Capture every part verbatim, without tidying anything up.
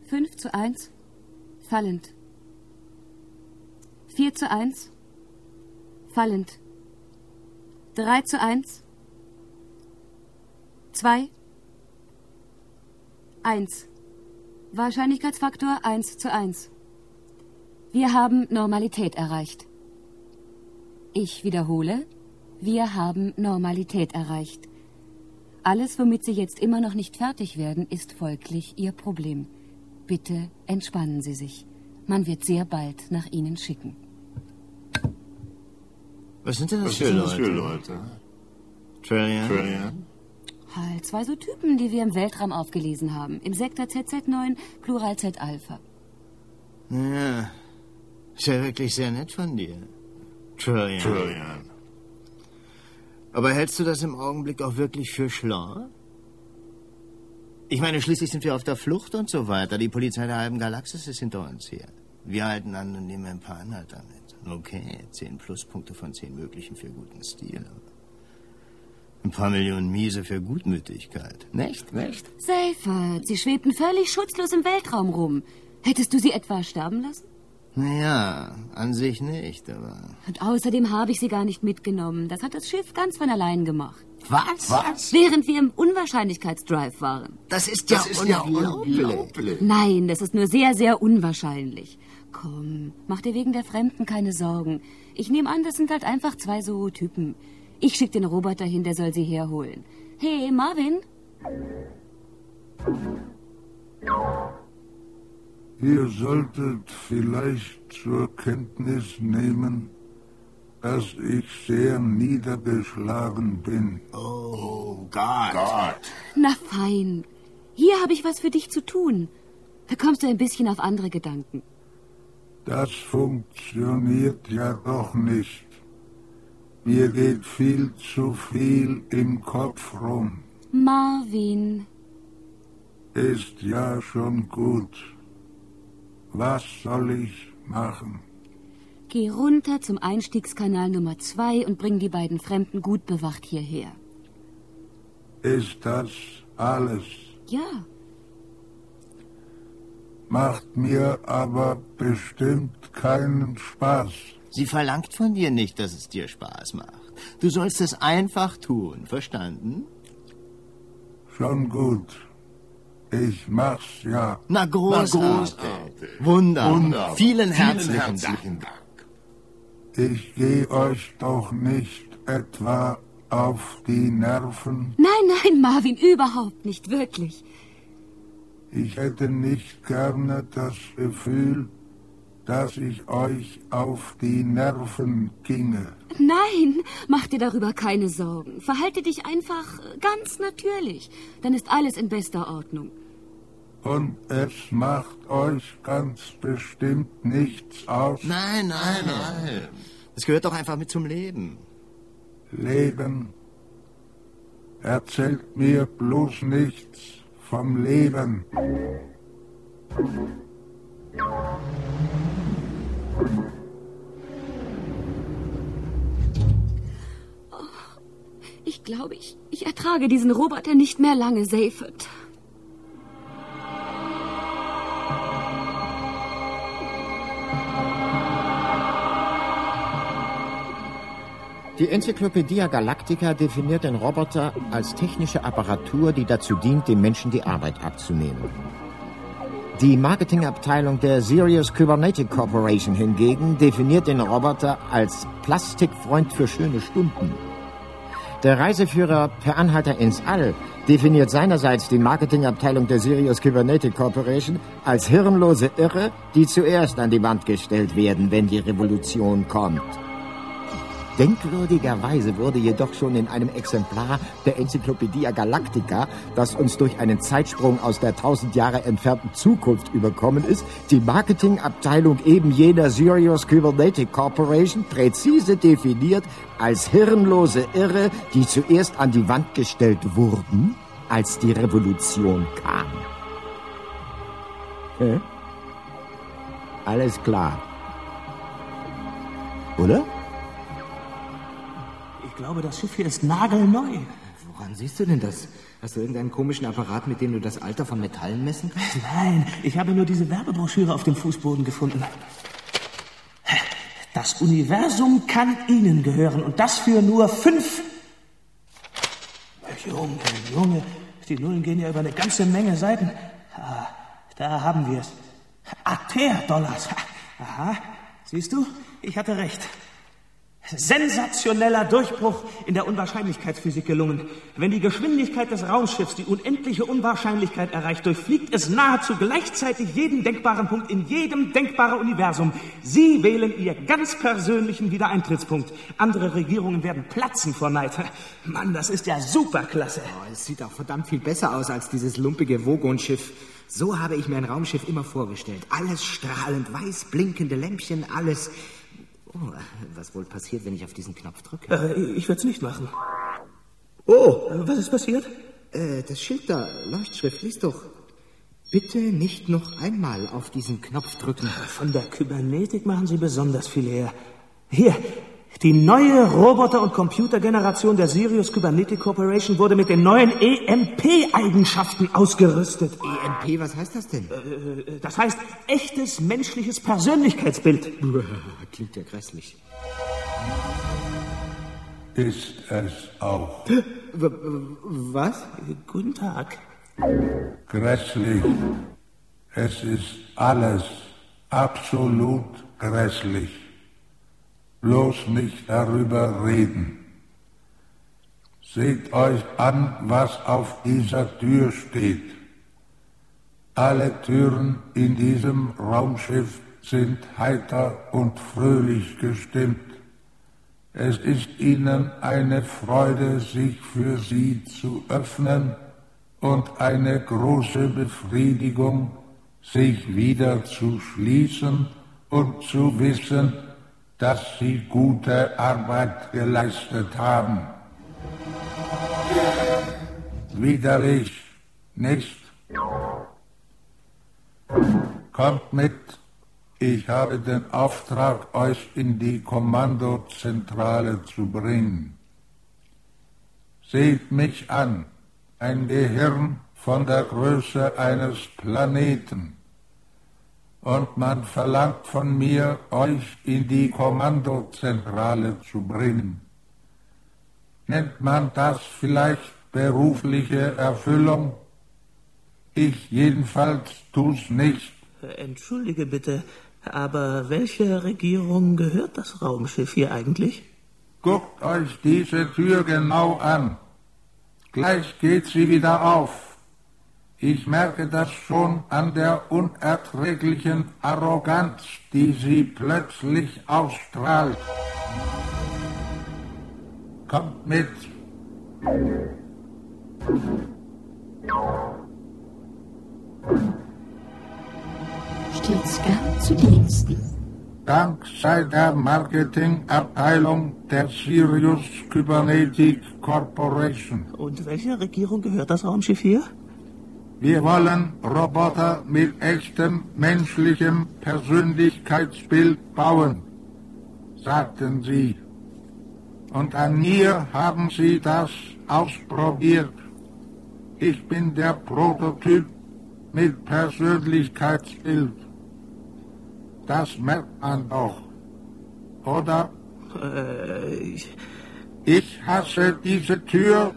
fünf zu eins. Fallend. vier zu eins. Fallend. drei zu eins. zwei. eins. Wahrscheinlichkeitsfaktor eins zu eins. Wir haben Normalität erreicht. Ich wiederhole, wir haben Normalität erreicht. Alles, womit Sie jetzt immer noch nicht fertig werden, ist folglich Ihr Problem. Bitte entspannen Sie sich. Man wird sehr bald nach Ihnen schicken. Was sind denn das, Was für, sind Leute? das für Leute? Trillian? Trillian? Halt, zwei so Typen, die wir im Weltraum aufgelesen haben. Im Sektor Z Z neun, Plural Z Alpha. Ja, ist ja wirklich sehr nett von dir. Trillian. Trillian. Aber hältst du das im Augenblick auch wirklich für schlau? Ich meine, schließlich sind wir auf der Flucht und so weiter. Die Polizei der halben Galaxis ist hinter uns her. Wir halten an und nehmen ein paar Anhalter mit. Okay, zehn Pluspunkte von zehn möglichen für guten Stil. Ein paar Millionen Miese für Gutmütigkeit. Nicht, nicht? Seifert, Sie schwebten völlig schutzlos im Weltraum rum. Hättest du sie etwa sterben lassen? Naja, an sich nicht, aber... Und außerdem habe ich sie gar nicht mitgenommen. Das hat das Schiff ganz von allein gemacht. Was? Was? Während wir im Unwahrscheinlichkeitsdrive waren. Das ist ja Das ist ja unglaublich. unglaublich. Nein, das ist nur sehr, sehr unwahrscheinlich. Komm, mach dir wegen der Fremden keine Sorgen. Ich nehme an, das sind halt einfach zwei so Typen. Ich schicke den Roboter hin, der soll sie herholen. Hey, Marvin? Ihr solltet vielleicht zur Kenntnis nehmen, dass ich sehr niedergeschlagen bin. Oh, Gott. Gott. Na fein. Hier habe ich was für dich zu tun. Da kommst du ein bisschen auf andere Gedanken. Das funktioniert ja doch nicht. Mir geht viel zu viel im Kopf rum. Marvin. Ist ja schon gut. Was soll ich machen? Geh runter zum Einstiegskanal Nummer zwei und bring die beiden Fremden gut bewacht hierher. Ist das alles? Ja. Macht mir aber bestimmt keinen Spaß. Sie verlangt von dir nicht, dass es dir Spaß macht. Du sollst es einfach tun, verstanden? Schon gut. Ich mach's ja. Na, großartig. Na, großartig. Wunder. Wunder. Vielen Vielen herzlichen, herzlichen Dank. Dank. Ich gehe euch doch nicht etwa auf die Nerven. Nein, nein, Marvin, überhaupt nicht, wirklich. Ich hätte nicht gerne das Gefühl, dass ich euch auf die Nerven ginge. Nein, mach dir darüber keine Sorgen. Verhalte dich einfach ganz natürlich. Dann ist alles in bester Ordnung. Und es macht euch ganz bestimmt nichts aus. Nein, nein, nein. Das gehört doch einfach mit zum Leben. Leben. Erzählt mir bloß nichts vom Leben. Ich glaube, ich, ich ertrage diesen Roboter nicht mehr lange, Seifert. Die Enzyklopädie Galactica definiert den Roboter als technische Apparatur, die dazu dient, dem Menschen die Arbeit abzunehmen. Die Marketingabteilung der Sirius Cybernetic Corporation hingegen definiert den Roboter als Plastikfreund für schöne Stunden. Der Reiseführer Per Anhalter ins All definiert seinerseits die Marketingabteilung der Sirius Cybernetic Corporation als hirnlose Irre, die zuerst an die Wand gestellt werden, wenn die Revolution kommt. Denkwürdigerweise wurde jedoch schon in einem Exemplar der Enzyklopädie Galactica, das uns durch einen Zeitsprung aus der tausend Jahre entfernten Zukunft überkommen ist, die Marketingabteilung eben jener Sirius Cybernetic Corporation präzise definiert als hirnlose Irre, die zuerst an die Wand gestellt wurden, als die Revolution kam. Hä? Alles klar. Oder? Ich glaube, das Schiff hier ist nagelneu. Woran siehst du denn das? Hast du irgendeinen komischen Apparat, mit dem du das Alter von Metallen messen kannst? Nein, ich habe nur diese Werbebroschüre auf dem Fußboden gefunden. Das Universum kann Ihnen gehören und das für nur fünf... Junge, Junge, die Nullen gehen ja über eine ganze Menge Seiten. Ah, da haben wir es. Aether-Dollars. Aha, siehst du, ich hatte recht. Sensationeller Durchbruch in der Unwahrscheinlichkeitsphysik gelungen. Wenn die Geschwindigkeit des Raumschiffs die unendliche Unwahrscheinlichkeit erreicht, durchfliegt es nahezu gleichzeitig jeden denkbaren Punkt in jedem denkbaren Universum. Sie wählen Ihr ganz persönlichen Wiedereintrittspunkt. Andere Regierungen werden platzen vor Neid. Mann, das ist ja superklasse. Oh, es sieht auch verdammt viel besser aus als dieses lumpige Vogon-Schiff. So habe ich mir ein Raumschiff immer vorgestellt. Alles strahlend, weiß blinkende Lämpchen, alles... Oh, was wohl passiert, wenn ich auf diesen Knopf drücke? Äh, ich würde es nicht machen. Oh, was ist passiert? Äh, das Schild da, Leuchtschrift, lies doch. Bitte nicht noch einmal auf diesen Knopf drücken. Von der Kybernetik machen Sie besonders viel her. Hier, die neue Roboter- und Computergeneration der Sirius Kybernetic Corporation wurde mit den neuen E M P-Eigenschaften ausgerüstet. E M P, was heißt das denn? Äh, das heißt, echtes menschliches Persönlichkeitsbild. Klingt ja grässlich. Ist es auch. Was? Guten Tag. Grässlich. Es ist alles absolut grässlich. Bloß nicht darüber reden. Seht euch an, was auf dieser Tür steht. Alle Türen in diesem Raumschiff sind heiter und fröhlich gestimmt. Es ist ihnen eine Freude, sich für sie zu öffnen und eine große Befriedigung, sich wieder zu schließen und zu wissen, dass sie gute Arbeit geleistet haben. Widerlich, nicht? Kommt mit, ich habe den Auftrag, euch in die Kommandozentrale zu bringen. Seht mich an, ein Gehirn von der Größe eines Planeten. Und man verlangt von mir, euch in die Kommandozentrale zu bringen. Nennt man das vielleicht berufliche Erfüllung? Ich jedenfalls tu's nicht. Entschuldige bitte, aber welcher Regierung gehört das Raumschiff hier eigentlich? Guckt euch diese Tür genau an. Gleich geht sie wieder auf. Ich merke das schon an der unerträglichen Arroganz, die sie plötzlich ausstrahlt. Kommt mit. Stets gern zu Diensten. Dank sei der Marketingabteilung der Sirius Kybernetic Corporation. Und welcher Regierung gehört das Raumschiff hier? Wir wollen Roboter mit echtem menschlichem Persönlichkeitsbild bauen, sagten sie. Und an mir haben sie das ausprobiert. Ich bin der Prototyp mit Persönlichkeitsbild. Das merkt man doch, oder? Äh, ich... Ich hasse diese Tür.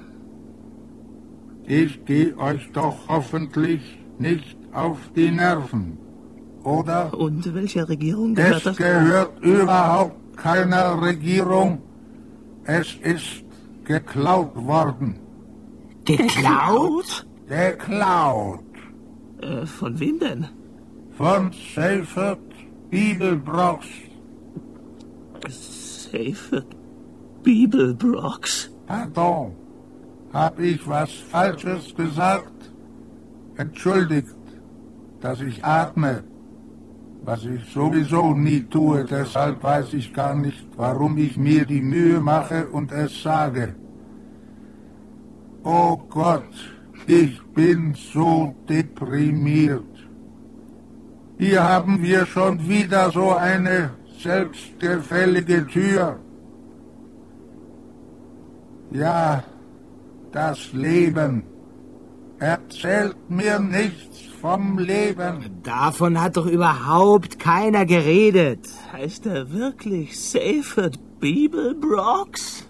Ich gehe euch doch hoffentlich nicht auf die Nerven, oder? Und welcher Regierung gehört es das? Es gehört überhaupt keiner Regierung. Es ist geklaut worden. Geklaut? Geklaut. Äh, von wem denn? Von Seyfert Bibelbrox. Seyfert Bibelbrox? Pardon. Hab ich was Falsches gesagt? Entschuldigt, dass ich atme, was ich sowieso nie tue, deshalb weiß ich gar nicht, warum ich mir die Mühe mache und es sage. Oh Gott, ich bin so deprimiert. Hier haben wir schon wieder so eine selbstgefällige Tür. Ja, das Leben. Erzählt mir nichts vom Leben. Davon hat doch überhaupt keiner geredet. Heißt er wirklich Seyfried Beeblebrox?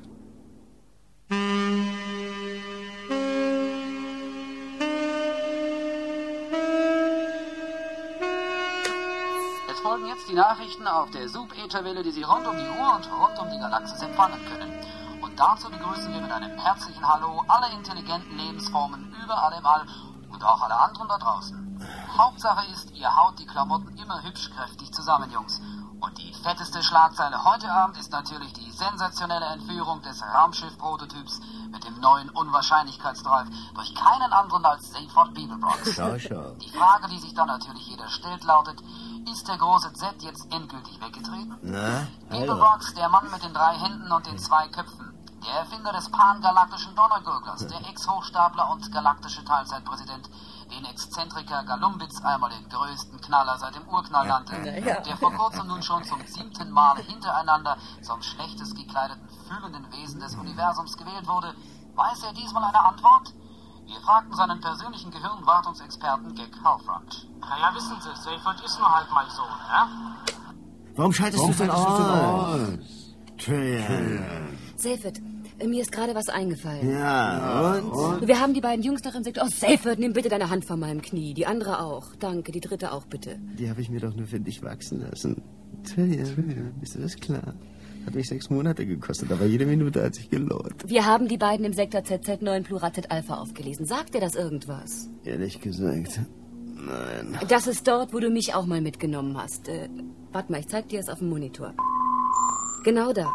Es folgen jetzt die Nachrichten auf der Sub-Ätherwelle, die Sie rund um die Uhr und rund um die Galaxis empfangen können. Und dazu begrüßen wir mit einem herzlichen Hallo alle intelligenten Lebensformen überall im All und auch alle anderen da draußen. Hauptsache ist, ihr haut die Klamotten immer hübsch kräftig zusammen, Jungs. Und die fetteste Schlagzeile heute Abend ist natürlich die sensationelle Entführung des Raumschiff-Prototyps mit dem neuen Unwahrscheinlichkeitsdrive durch keinen anderen als Seyfried Beeblebrox. Schau, schau. Die Frage, die sich dann natürlich jeder stellt, lautet, ist der große Z jetzt endgültig weggetreten? Na, Beeblebrox, der Mann mit den drei Händen und den zwei Köpfen, der Erfinder des pangalaktischen Donnergurglers, der Ex-Hochstapler und galaktische Teilzeitpräsident, den Exzentriker Galumbitz einmal den größten Knaller seit dem Urknall nannte, der vor kurzem nun schon zum siebten Mal hintereinander zum schlechtest gekleideten, fühlenden Wesen des Universums gewählt wurde, weiß er diesmal eine Antwort? Wir fragten seinen persönlichen Gehirnwartungsexperten Gek Halfront. Naja, wissen Sie, Seyfried ist nur halt mal so, ne? Warum schaltest du denn aus? Trillian. Seyfried, mir ist gerade was eingefallen. Ja, und? Wir haben die beiden Jungs noch im Sektor. Oh, Seyfried, nimm bitte deine Hand von meinem Knie. Die andere auch. Danke, die dritte auch bitte. Die habe ich mir doch nur für dich wachsen lassen. Trillian, ist dir das klar? Hat mich sechs Monate gekostet, aber jede Minute hat sich gelohnt. Wir haben die beiden im Sektor Z Z neun Plurazet Alpha aufgelesen. Sagt dir das irgendwas? Ehrlich gesagt, nein. Das ist dort, wo du mich auch mal mitgenommen hast. Äh, warte mal, ich zeig dir es auf dem Monitor. Genau da.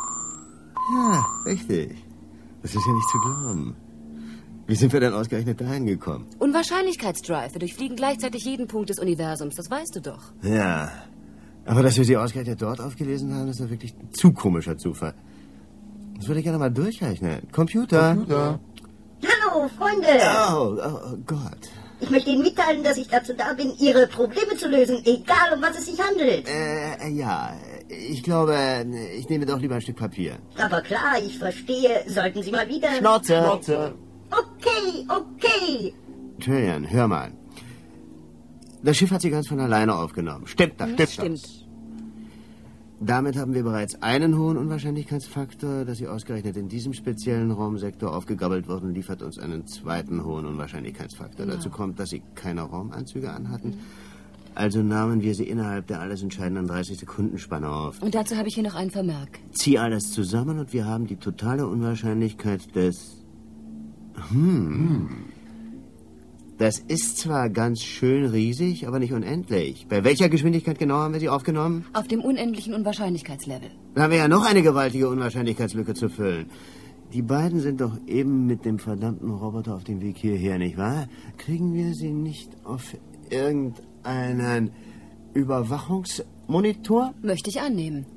Ja, richtig. Das ist ja nicht zu glauben. Wie sind wir denn ausgerechnet dahin gekommen? Unwahrscheinlichkeitsdrive. Wir durchfliegen gleichzeitig jeden Punkt des Universums. Das weißt du doch. Ja. Aber dass wir sie ausgerechnet dort aufgelesen haben, ist ja wirklich ein zu komischer Zufall. Das würde ich gerne mal durchrechnen. Computer. Computer. Hallo, Freunde. Oh, oh, oh Gott. Ich möchte Ihnen mitteilen, dass ich dazu da bin, Ihre Probleme zu lösen, egal um was es sich handelt. Äh, ja. Ich glaube, ich nehme doch lieber ein Stück Papier. Aber klar, ich verstehe. Sollten Sie mal wieder... Schnauze. Schnauze. Okay, okay. Trillian, hör mal. Das Schiff hat sie ganz von alleine aufgenommen. Stimmt das? Stimmt. Stimmt. Das? Damit haben wir bereits einen hohen Unwahrscheinlichkeitsfaktor, dass sie ausgerechnet in diesem speziellen Raumsektor aufgegabelt wurden, liefert uns einen zweiten hohen Unwahrscheinlichkeitsfaktor. Ja. Dazu kommt, dass sie keine Raumanzüge anhatten. Mhm. Also nahmen wir sie innerhalb der alles entscheidenden dreißig Sekunden Spanne auf. Und dazu habe ich hier noch einen Vermerk. Zieh alles zusammen und wir haben die totale Unwahrscheinlichkeit des... Hm... Das ist zwar ganz schön riesig, aber nicht unendlich. Bei welcher Geschwindigkeit genau haben wir sie aufgenommen? Auf dem unendlichen Unwahrscheinlichkeitslevel. Da haben wir ja noch eine gewaltige Unwahrscheinlichkeitslücke zu füllen. Die beiden sind doch eben mit dem verdammten Roboter auf dem Weg hierher, nicht wahr? Kriegen wir sie nicht auf irgendeinen Überwachungsmonitor? Möchte ich annehmen.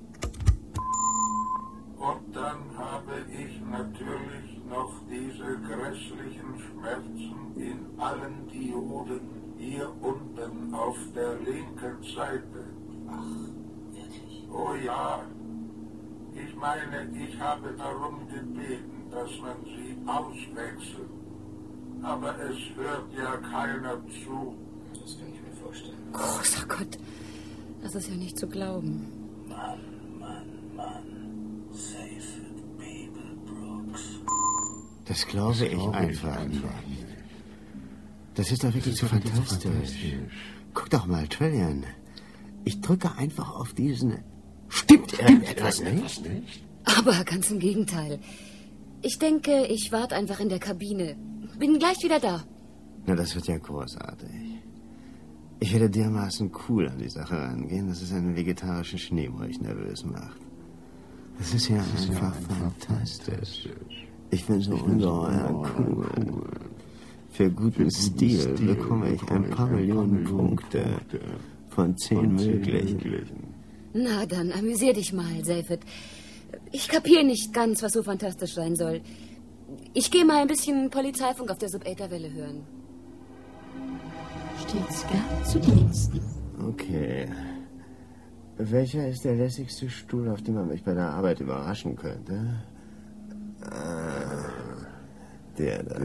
Und dann habe ich natürlich noch diese grässlichen Schmerzen in allen Dioden hier unten auf der linken Seite. Ach, wirklich? Oh ja. Ich meine, ich habe darum gebeten, dass man sie auswechselt. Aber es hört ja keiner zu. Das kann ich mir vorstellen. Großer Gott, das ist ja nicht zu glauben. Mann, Mann, Mann. Seyfried Beeblebrox. Das glaube das ich glaube einfach nicht. Das ist doch wirklich zu fantastisch. fantastisch. Guck doch mal, Trillian. Ich drücke einfach auf diesen... Stimmt irgendetwas nicht? Aber ganz im Gegenteil. Ich denke, ich warte einfach in der Kabine. Bin gleich wieder da. Na, das wird ja großartig. Ich werde dermaßen cool an die Sache rangehen, dass es einen vegetarischen Schneemolch nervös macht. Das ist ja das ist einfach ja fantastisch. Ich bin so ungeheuer cool. Für guten Stil bekomme ich ein paar Millionen Punkte von zehn möglichen. Na dann, amüsier dich mal, Seyfried. Ich kapiere nicht ganz, was so fantastisch sein soll. Ich gehe mal ein bisschen Polizeifunk auf der Sub-Ätherwelle hören. Stets gern zu Diensten. Okay. Welcher ist der lässigste Stuhl, auf dem man mich bei der Arbeit überraschen könnte? Äh, Der da.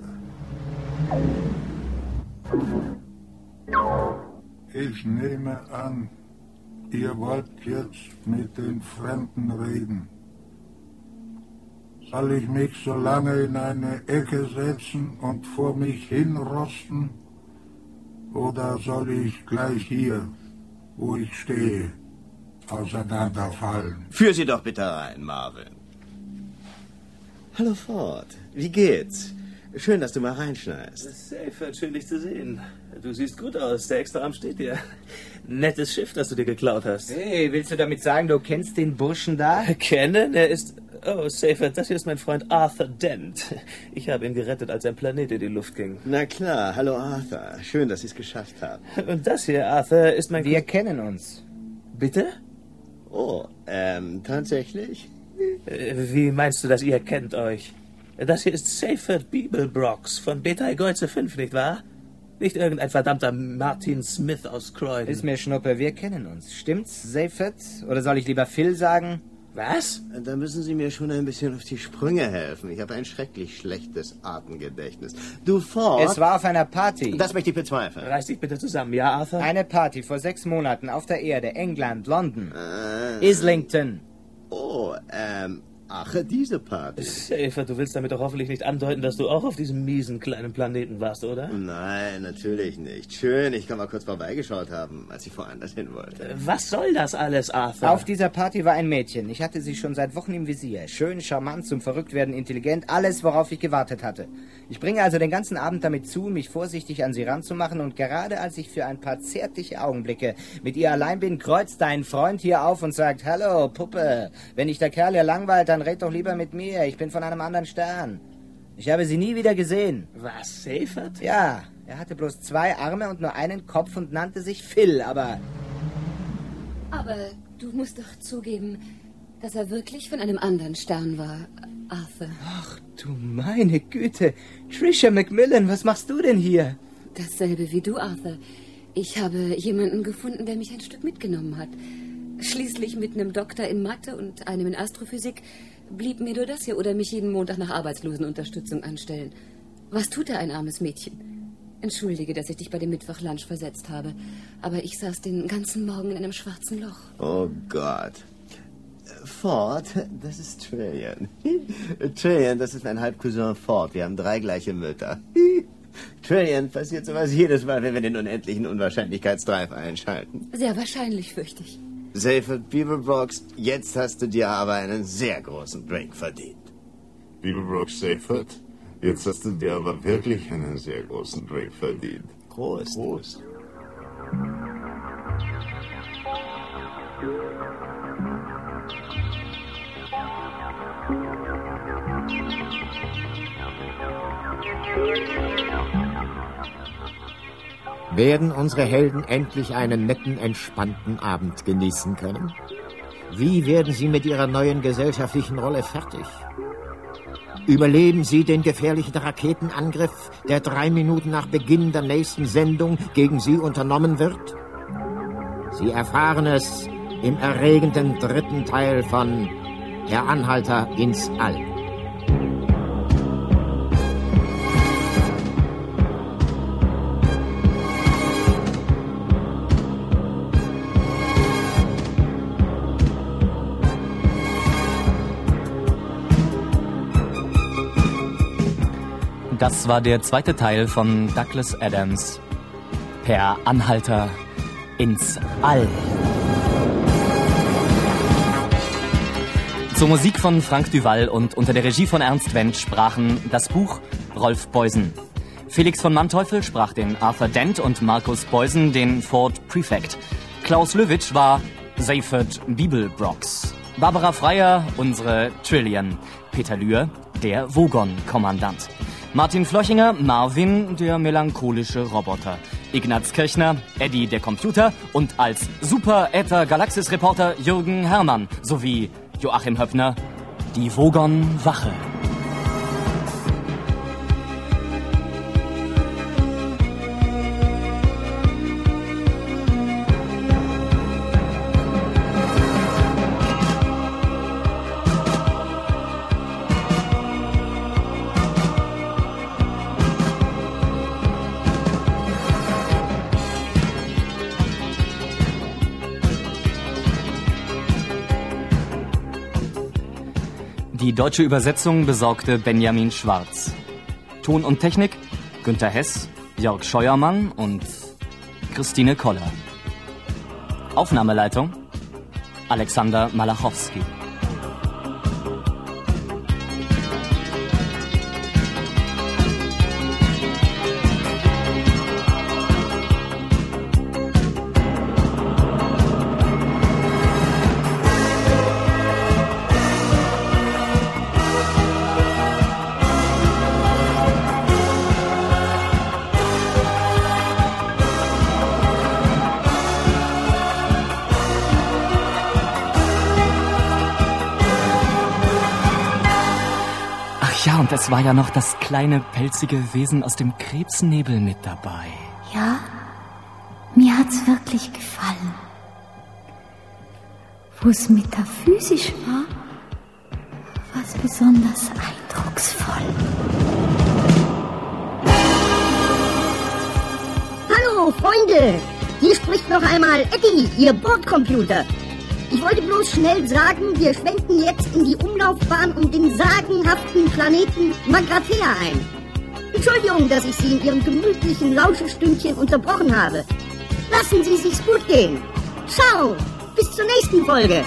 Ich nehme an, ihr wollt jetzt mit den Fremden reden. Soll ich mich so lange in eine Ecke setzen und vor mich hinrosten? Oder soll ich gleich hier, wo ich stehe, auseinanderfallen? Führ sie doch bitte rein, Marvin. Hallo Ford, wie geht's? Schön, dass du mal reinschneist. Safe, schön dich zu sehen. Du siehst gut aus, der extra Arm steht dir. Nettes Schiff, das du dir geklaut hast. Hey, willst du damit sagen, du kennst den Burschen da? Kennen? Er ist... Oh, Safer, das hier ist mein Freund Arthur Dent. Ich habe ihn gerettet, als ein Planet in die Luft ging. Na klar, hallo Arthur. Schön, dass Sie es geschafft haben. Und das hier, Arthur, ist mein... Wir Kus- kennen uns. Bitte? Oh, ähm, tatsächlich? Wie meinst du, dass ihr kennt euch? Das hier ist Seyfert Beeblebrox von Beta Geuze fünf, nicht wahr? Nicht irgendein verdammter Martin Smith aus Croydon. Ist mir Schnuppe, wir kennen uns. Stimmt's, Seyfert? Oder soll ich lieber Phil sagen? Was? Da müssen Sie mir schon ein bisschen auf die Sprünge helfen. Ich habe ein schrecklich schlechtes Artengedächtnis. Du Ford... Es war auf einer Party. Das möchte ich bezweifeln. Reiß dich bitte zusammen, ja, Arthur? Eine Party vor sechs Monaten auf der Erde, England, London. Äh. Islington. Oh, ähm... Ach, diese Party. Safer, du willst damit doch hoffentlich nicht andeuten, dass du auch auf diesem miesen kleinen Planeten warst, oder? Nein, natürlich nicht. Schön, ich kann mal kurz vorbeigeschaut haben, als ich woanders hin wollte. Was soll das alles, Arthur? Auf dieser Party war ein Mädchen. Ich hatte sie schon seit Wochen im Visier. Schön, charmant, zum Verrücktwerden, intelligent, alles, worauf ich gewartet hatte. Ich bringe also den ganzen Abend damit zu, mich vorsichtig an sie ranzumachen, und gerade als ich für ein paar zärtliche Augenblicke mit ihr allein bin, kreuzt dein Freund hier auf und sagt, hallo, Puppe, wenn dich der Kerl hier langweilt, dann red doch lieber mit mir. Ich bin von einem anderen Stern. Ich habe sie nie wieder gesehen. Was, Seyfert? Ja, er hatte bloß zwei Arme und nur einen Kopf und nannte sich Phil, aber... Aber du musst doch zugeben, dass er wirklich von einem anderen Stern war, Arthur. Ach du meine Güte. Tricia Macmillan, was machst du denn hier? Dasselbe wie du, Arthur. Ich habe jemanden gefunden, der mich ein Stück mitgenommen hat. Schließlich mit einem Doktor in Mathe und einem in Astrophysik blieb mir nur das hier oder mich jeden Montag nach Arbeitslosenunterstützung anstellen. Was tut da ein armes Mädchen? Entschuldige, dass ich dich bei dem Mittwochlunch versetzt habe, aber ich saß den ganzen Morgen in einem schwarzen Loch. Oh Gott. Ford, das ist Trillian. Trillian, das ist mein Halbcousin Ford. Wir haben drei gleiche Mütter. Trillian, passiert sowas jedes Mal, wenn wir den unendlichen Unwahrscheinlichkeitsdrive einschalten. Sehr wahrscheinlich, fürchte ich. Seyfert Beeblebrox, jetzt hast du dir aber einen sehr großen Drink verdient. Beeblebrox Seyfert, jetzt hast du dir aber wirklich einen sehr großen Drink verdient. Prost. Prost. Werden unsere Helden endlich einen netten, entspannten Abend genießen können? Wie werden sie mit ihrer neuen gesellschaftlichen Rolle fertig? Überleben sie den gefährlichen Raketenangriff, der drei Minuten nach Beginn der nächsten Sendung gegen sie unternommen wird? Sie erfahren es im erregenden dritten Teil von Der Anhalter ins All. Das war der zweite Teil von Douglas Adams, Per Anhalter ins All. Zur Musik von Frank Duval und unter der Regie von Ernst Wendt sprachen das Buch Rolf Beusen. Felix von Manteuffel sprach den Arthur Dent und Markus Beusen den Ford Prefect. Klaus Löwitsch war Seyfert Beeblebrox. Barbara Freier, unsere Trillian. Peter Lühr, der Vogon-Kommandant. Martin Flochinger, Marvin, der melancholische Roboter. Ignaz Kirchner, Eddie, der Computer. Und als Super-Äther-Galaxis-Reporter Jürgen Herrmann sowie Joachim Höppner, die Vogon-Wache. Die deutsche Übersetzung besorgte Benjamin Schwarz. Ton und Technik Günter Hess, Jörg Scheuermann und Christine Koller. Aufnahmeleitung Alexander Malachowski. Ja, und es war ja noch das kleine, pelzige Wesen aus dem Krebsnebel mit dabei. Ja, mir hat's wirklich gefallen. Wo es metaphysisch war, war es besonders eindrucksvoll. Hallo, Freunde! Hier spricht noch einmal Eddie, Ihr Bordcomputer. Ich wollte bloß schnell sagen, wir schwenken jetzt in die Umlaufbahn um den sagenhaften Planeten Magrathea ein. Entschuldigung, dass ich Sie in Ihrem gemütlichen Lauschestündchen unterbrochen habe. Lassen Sie sich's gut gehen. Ciao, bis zur nächsten Folge.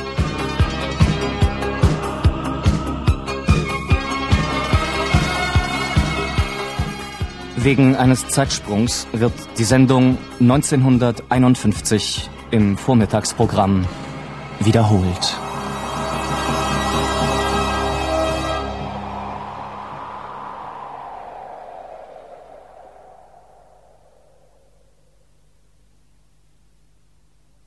Wegen eines Zeitsprungs wird die Sendung neunzehnhunderteinundfünfzig im Vormittagsprogramm wiederholt.